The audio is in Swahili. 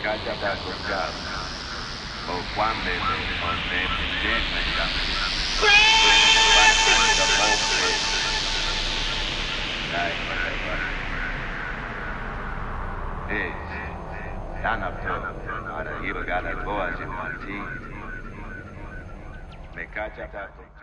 caccia con calma, o quando non ne intende, quando molte, dai, Tanapto, para ir a la boa de Monti, me caccia con